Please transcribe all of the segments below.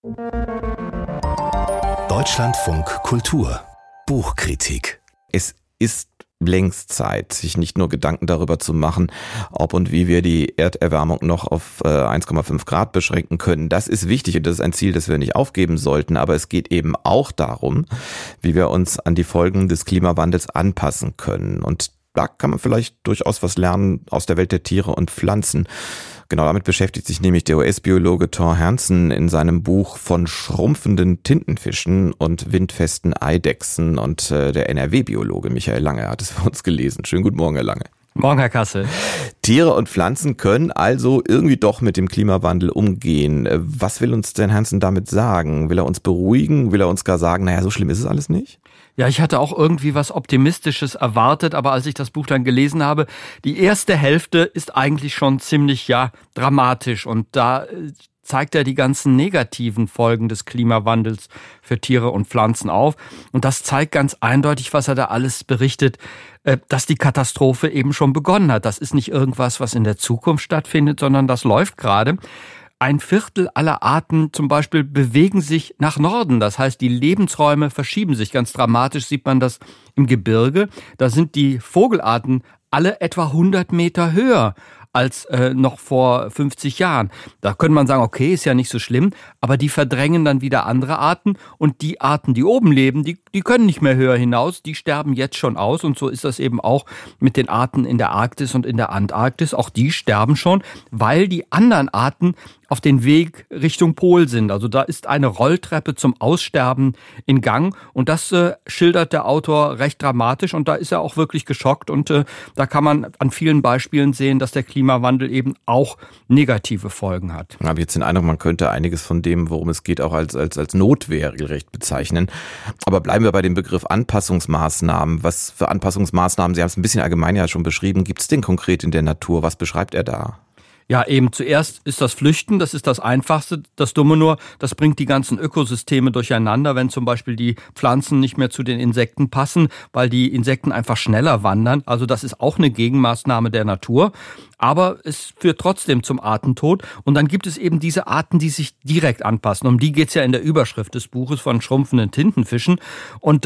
Deutschlandfunk Kultur Buchkritik. Es ist längst Zeit, sich nicht nur Gedanken darüber zu machen, ob und wie wir die Erderwärmung noch auf 1,5 Grad beschränken können. Das ist wichtig und das ist ein Ziel, das wir nicht aufgeben sollten. Aber es geht eben auch darum, wie wir uns an die Folgen des Klimawandels anpassen können. Und da kann man vielleicht durchaus was lernen aus der Welt der Tiere und Pflanzen. Genau damit beschäftigt sich nämlich der US-Biologe Thor Hansen in seinem Buch Von schrumpfenden Tintenfischen und windfesten Eidechsen, und der NRW-Biologe Michael Lange hat es für uns gelesen. Schönen guten Morgen, Herr Lange. Morgen, Herr Kassel. Tiere und Pflanzen können also irgendwie doch mit dem Klimawandel umgehen. Was will uns denn Hansen damit sagen? Will er uns beruhigen? Will er uns gar sagen, naja, so schlimm ist es alles nicht? Ja, ich hatte auch irgendwie was Optimistisches erwartet, aber als ich das Buch dann gelesen habe, die erste Hälfte ist eigentlich schon ziemlich, dramatisch, und da zeigt er die ganzen negativen Folgen des Klimawandels für Tiere und Pflanzen auf. Und das zeigt ganz eindeutig, was er da alles berichtet, dass die Katastrophe eben schon begonnen hat. Das ist nicht irgendwas, was in der Zukunft stattfindet, sondern das läuft gerade. 1/4 aller Arten zum Beispiel bewegen sich nach Norden. Das heißt, die Lebensräume verschieben sich. Ganz dramatisch sieht man das im Gebirge. Da sind die Vogelarten alle etwa 100 Meter höher als noch vor 50 Jahren. Da könnte man sagen, okay, ist ja nicht so schlimm, aber die verdrängen dann wieder andere Arten, und die Arten, die oben leben, die können nicht mehr höher hinaus, die sterben jetzt schon aus, und so ist das eben auch mit den Arten in der Arktis und in der Antarktis. Auch die sterben schon, weil die anderen Arten auf den Weg Richtung Pol sind. Also da ist eine Rolltreppe zum Aussterben in Gang, und das schildert der Autor recht dramatisch, und da ist er auch wirklich geschockt, und da kann man an vielen Beispielen sehen, dass der Klimawandel eben auch negative Folgen hat. Ich habe jetzt den Eindruck, man könnte einiges von dem, worum es geht, auch als Notwehr regelrecht bezeichnen. Aber bleiben wir bei dem Begriff Anpassungsmaßnahmen. Was für Anpassungsmaßnahmen, Sie haben es ein bisschen allgemein ja schon beschrieben, gibt es denn konkret in der Natur? Was beschreibt er da? Ja, eben zuerst ist das Flüchten, das ist das Einfachste. Das Dumme nur, das bringt die ganzen Ökosysteme durcheinander, wenn zum Beispiel die Pflanzen nicht mehr zu den Insekten passen, weil die Insekten einfach schneller wandern. Also das ist auch eine Gegenmaßnahme der Natur. Aber es führt trotzdem zum Artentod. Und dann gibt es eben diese Arten, die sich direkt anpassen. Um die geht's ja in der Überschrift des Buches von schrumpfenden Tintenfischen. Und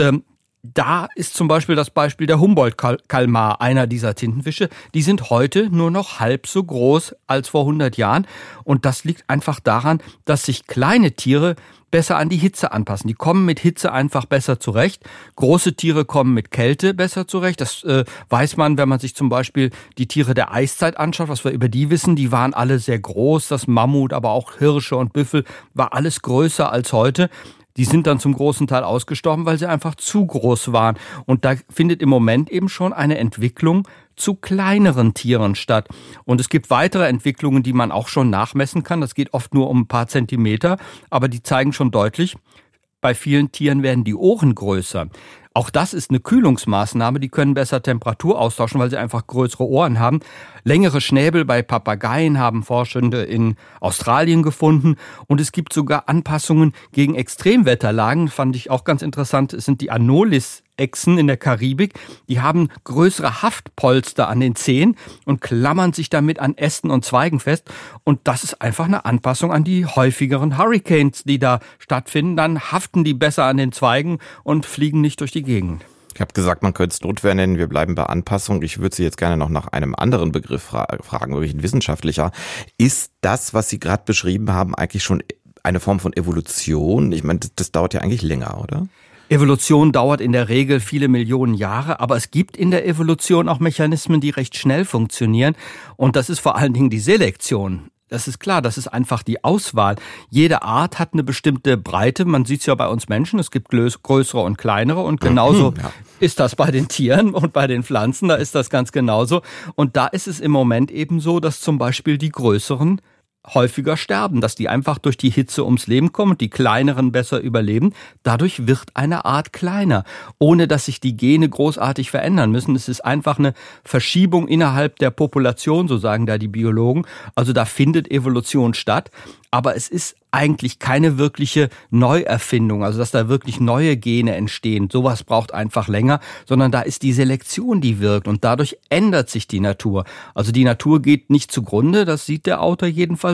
da ist zum Beispiel das Beispiel der Humboldt-Kalmar, einer dieser Tintenfische. Die sind heute nur noch halb so groß als vor 100 Jahren. Und das liegt einfach daran, dass sich kleine Tiere besser an die Hitze anpassen. Die kommen mit Hitze einfach besser zurecht. Große Tiere kommen mit Kälte besser zurecht. Das weiß man, wenn man sich zum Beispiel die Tiere der Eiszeit anschaut, was wir über die wissen. Die waren alle sehr groß. Das Mammut, aber auch Hirsche und Büffel war alles größer als heute. Die sind dann zum großen Teil ausgestorben, weil sie einfach zu groß waren. Und da findet im Moment eben schon eine Entwicklung zu kleineren Tieren statt. Und es gibt weitere Entwicklungen, die man auch schon nachmessen kann. Das geht oft nur um ein paar Zentimeter, aber die zeigen schon deutlich, bei vielen Tieren werden die Ohren größer. Auch das ist eine Kühlungsmaßnahme. Die können besser Temperatur austauschen, weil sie einfach größere Ohren haben. Längere Schnäbel bei Papageien haben Forschende in Australien gefunden. Und es gibt sogar Anpassungen gegen Extremwetterlagen. Fand ich auch ganz interessant. Es sind die Anolis-Echsen in der Karibik. Die haben größere Haftpolster an den Zehen und klammern sich damit an Ästen und Zweigen fest. Und das ist einfach eine Anpassung an die häufigeren Hurricanes, die da stattfinden. Dann haften die besser an den Zweigen und fliegen nicht durch die Gegend. Ich habe gesagt, man könnte es Notwehr nennen. Wir bleiben bei Anpassung. Ich würde Sie jetzt gerne noch nach einem anderen Begriff fragen, wirklich ein wissenschaftlicher. Ist das, was Sie gerade beschrieben haben, eigentlich schon eine Form von Evolution? Ich meine, das dauert ja eigentlich länger, oder? Evolution dauert in der Regel viele Millionen Jahre, aber es gibt in der Evolution auch Mechanismen, die recht schnell funktionieren. Und das ist vor allen Dingen die Selektion. Das ist klar, das ist einfach die Auswahl. Jede Art hat eine bestimmte Breite. Man sieht es ja bei uns Menschen, es gibt größere und kleinere, und genauso ist das bei den Tieren und bei den Pflanzen, da ist das ganz genauso. Und da ist es im Moment eben so, dass zum Beispiel die größeren häufiger sterben, dass die einfach durch die Hitze ums Leben kommen und die kleineren besser überleben. Dadurch wird eine Art kleiner, ohne dass sich die Gene großartig verändern müssen. Es ist einfach eine Verschiebung innerhalb der Population, so sagen da die Biologen. Also da findet Evolution statt, aber es ist eigentlich keine wirkliche Neuerfindung, also dass da wirklich neue Gene entstehen. Sowas braucht einfach länger, sondern da ist die Selektion, die wirkt, und dadurch ändert sich die Natur. Also die Natur geht nicht zugrunde, das sieht der Autor jedenfalls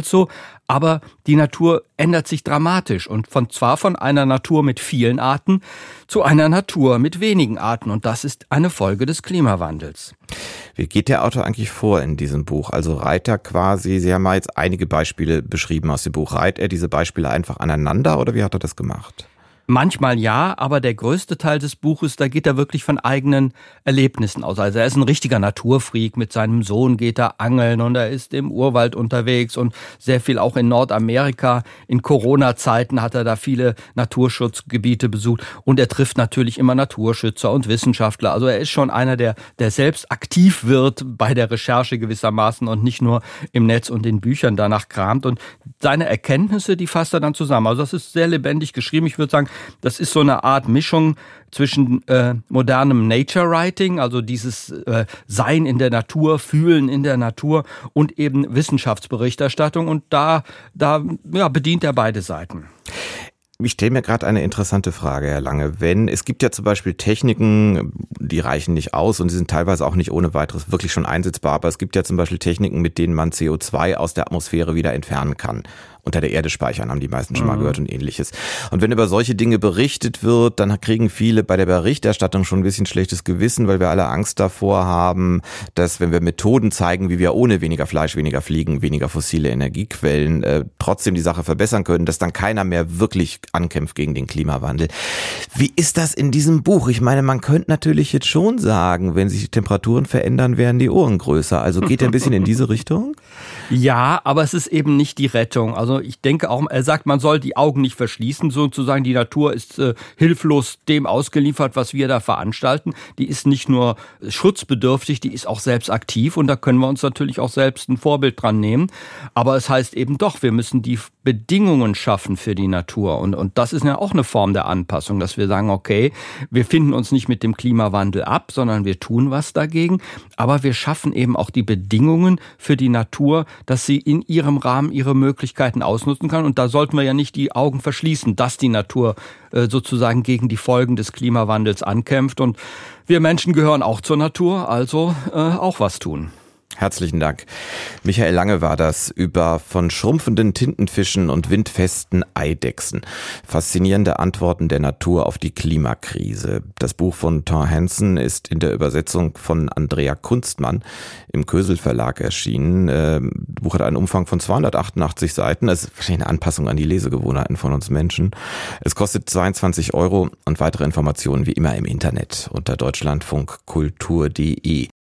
damals so, aber die Natur ändert sich dramatisch und zwar von einer Natur mit vielen Arten zu einer Natur mit wenigen Arten und das ist eine Folge des Klimawandels. Wie geht der Autor eigentlich vor in diesem Buch? Also reiht er quasi, Sie haben mal jetzt einige Beispiele beschrieben aus dem Buch, reiht er diese Beispiele einfach aneinander oder wie hat er das gemacht? Manchmal ja, aber der größte Teil des Buches, da geht er wirklich von eigenen Erlebnissen aus. Also er ist ein richtiger Naturfreak, mit seinem Sohn geht er angeln und er ist im Urwald unterwegs und sehr viel auch in Nordamerika. In Corona-Zeiten hat er da viele Naturschutzgebiete besucht und er trifft natürlich immer Naturschützer und Wissenschaftler. Also er ist schon einer, der selbst aktiv wird bei der Recherche gewissermaßen und nicht nur im Netz und in Büchern danach kramt. Und seine Erkenntnisse, die fasst er dann zusammen. Also das ist sehr lebendig geschrieben. Ich würde sagen, das ist so eine Art Mischung zwischen modernem Nature Writing, also dieses Sein in der Natur, Fühlen in der Natur und eben Wissenschaftsberichterstattung. Und da bedient er beide Seiten. Ich stelle mir gerade eine interessante Frage, Herr Lange. Es gibt ja zum Beispiel Techniken, die reichen nicht aus und sie sind teilweise auch nicht ohne weiteres wirklich schon einsetzbar, aber es gibt ja zum Beispiel Techniken, mit denen man CO2 aus der Atmosphäre wieder entfernen kann. Unter der Erde speichern, haben die meisten schon mal gehört und ähnliches. Und wenn über solche Dinge berichtet wird, dann kriegen viele bei der Berichterstattung schon ein bisschen schlechtes Gewissen, weil wir alle Angst davor haben, dass wenn wir Methoden zeigen, wie wir ohne weniger Fleisch, weniger Fliegen, weniger fossile Energiequellen trotzdem die Sache verbessern können, dass dann keiner mehr wirklich ankämpft gegen den Klimawandel. Wie ist das in diesem Buch? Ich meine, man könnte natürlich jetzt schon sagen, wenn sich die Temperaturen verändern, werden die Ohren größer. Also geht er ein bisschen in diese Richtung? Ja, aber es ist eben nicht die Rettung. Also ich denke auch, er sagt, man soll die Augen nicht verschließen, sozusagen. Die Natur ist hilflos dem ausgeliefert, was wir da veranstalten. Die ist nicht nur schutzbedürftig, die ist auch selbst aktiv und da können wir uns natürlich auch selbst ein Vorbild dran nehmen. Aber es heißt eben doch, wir müssen die Bedingungen schaffen für die Natur und das ist ja auch eine Form der Anpassung, dass wir sagen, okay, wir finden uns nicht mit dem Klimawandel ab, sondern wir tun was dagegen, aber wir schaffen eben auch die Bedingungen für die Natur, dass sie in ihrem Rahmen ihre Möglichkeiten ausnutzen kann. Und da sollten wir ja nicht die Augen verschließen, dass die Natur sozusagen gegen die Folgen des Klimawandels ankämpft. Und wir Menschen gehören auch zur Natur, also auch was tun. Herzlichen Dank. Michael Lange war das über von schrumpfenden Tintenfischen und windfesten Eidechsen. Faszinierende Antworten der Natur auf die Klimakrise. Das Buch von Thor Hansen ist in der Übersetzung von Andrea Kunstmann im Kösel Verlag erschienen. Das Buch hat einen Umfang von 288 Seiten. Das ist wahrscheinlich eine Anpassung an die Lesegewohnheiten von uns Menschen. Es kostet 22 € und weitere Informationen wie immer im Internet unter deutschlandfunkkultur.de.